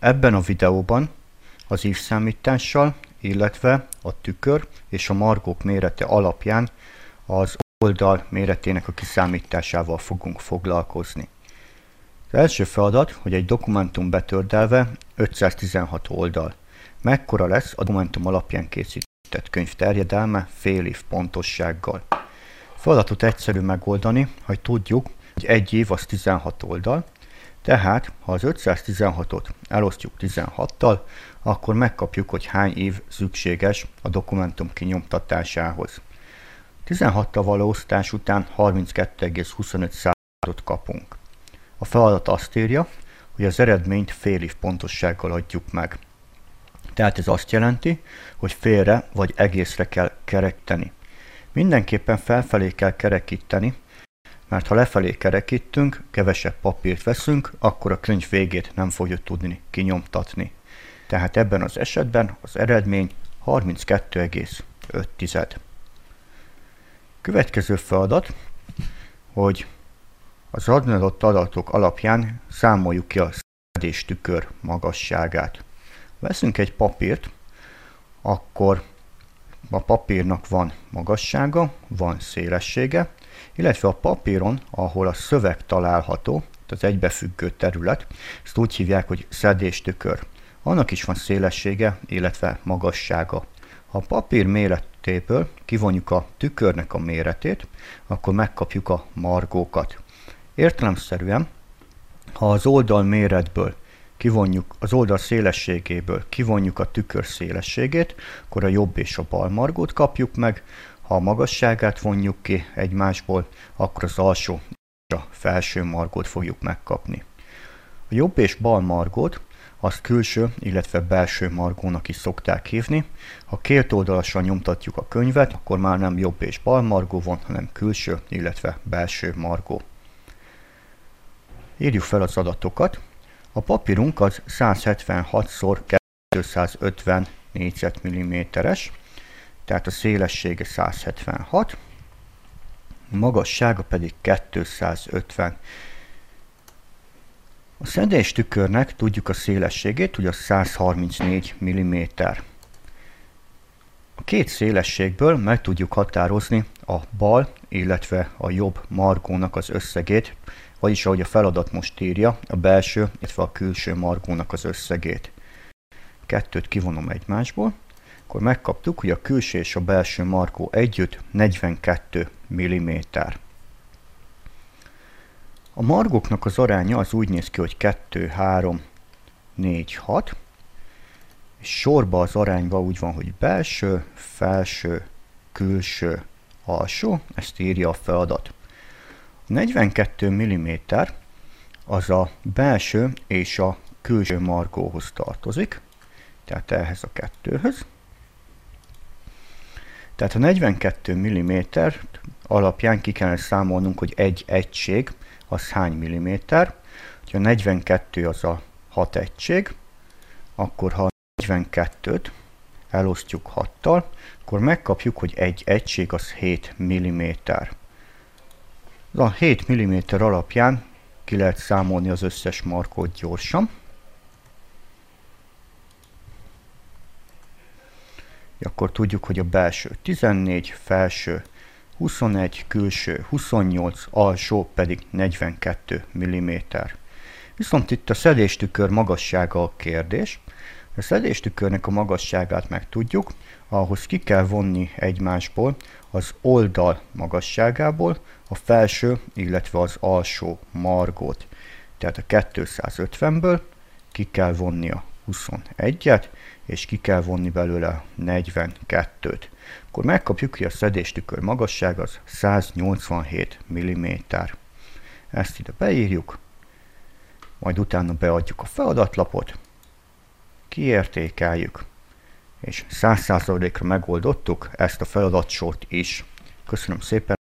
Ebben a videóban az ívszámítással, illetve a tükör és a margók mérete alapján az oldal méretének a kiszámításával fogunk foglalkozni. Az első feladat, hogy egy dokumentum betördelve 516 oldal. Mekkora lesz a dokumentum alapján készített könyv terjedelme fél év pontossággal. A feladatot egyszerű megoldani, hogy tudjuk, hogy egy év az 16 oldal, tehát ha az 516-ot elosztjuk 16-tal, akkor megkapjuk, hogy hány év szükséges a dokumentum kinyomtatásához. 16-tal való osztás után 32,25%-ot kapunk. A feladat azt írja, hogy az eredményt fél év pontossággal adjuk meg. Tehát ez azt jelenti, hogy félre vagy egészre kell kerekíteni. Mindenképpen felfelé kell kerekíteni, mert ha lefelé kerekítünk, kevesebb papírt veszünk, akkor a könyv végét nem fogjuk tudni kinyomtatni. Tehát ebben az esetben az eredmény 32,5. Következő feladat, hogy az adott adatok alapján számoljuk ki a szedéstükör magasságát. Veszünk egy papírt, akkor a papírnak van magassága, van szélessége, illetve a papíron, ahol a szöveg található, az egybefüggő terület, ezt úgy hívják, hogy szedéstükör. Annak is van szélessége, illetve magassága. Ha a papír méretéből kivonjuk a tükörnek a méretét, akkor megkapjuk a margókat. Értelemszerűen, ha az oldal méretből kivonjuk, az oldal szélességéből kivonjuk a tükör szélességét, akkor a jobb és a bal margót kapjuk meg, ha a magasságát vonjuk ki egymásból, akkor az alsó és a felső margót fogjuk megkapni. A jobb és bal margót azt külső, illetve belső margónak is szokták hívni. Ha kétoldalasan nyomtatjuk a könyvet, akkor már nem jobb és bal margó van, hanem külső, illetve belső margó. Írjuk fel az adatokat. A papírunk az 176x250 négyzetmilliméteres, tehát a szélessége 176, a magassága pedig 250. A szedéstükörnek tudjuk a szélességét, hogy a 134 mm. A két szélességből meg tudjuk határozni a bal, illetve a jobb margónak az összegét, vagyis ahogy a feladat most írja, a belső, illetve a külső margónak az összegét. Kettőt kivonom egymásból, akkor megkaptuk, hogy a külső és a belső margó együtt 42 mm. A margóknak az aránya az úgy néz ki, hogy 2, 3, 4, 6, és sorba az arányban úgy van, hogy belső, felső, külső, alsó, ezt írja a feladat. A 42 mm az a belső és a külső margóhoz tartozik, tehát ehhez a kettőhöz. Tehát a 42 mm alapján ki kellene számolnunk, hogy egy egység az hány milliméter. Ha 42 az a 6 egység, akkor ha 42-t elosztjuk 6-tal, akkor megkapjuk, hogy egy egység az 7 mm. A 7 mm alapján ki lehet számolni az összes margót gyorsan. Akkor tudjuk, hogy a belső 14, felső 21, külső 28, alsó pedig 42 mm. Viszont itt a szedéstükör magassága a kérdés. A szedéstükörnek a magasságát megtudjuk, ahhoz ki kell vonni egymásból az oldal magasságából a felső, illetve az alsó margót. Tehát a 250-ből ki kell vonni a 21-et, és ki kell vonni belőle 42-t. Akkor megkapjuk, hogy a szedéstükör magasság az 187 mm. Ezt ide beírjuk, majd utána beadjuk a feladatlapot, kiértékeljük, és 100%-ra megoldottuk ezt a feladatsort is. Köszönöm szépen!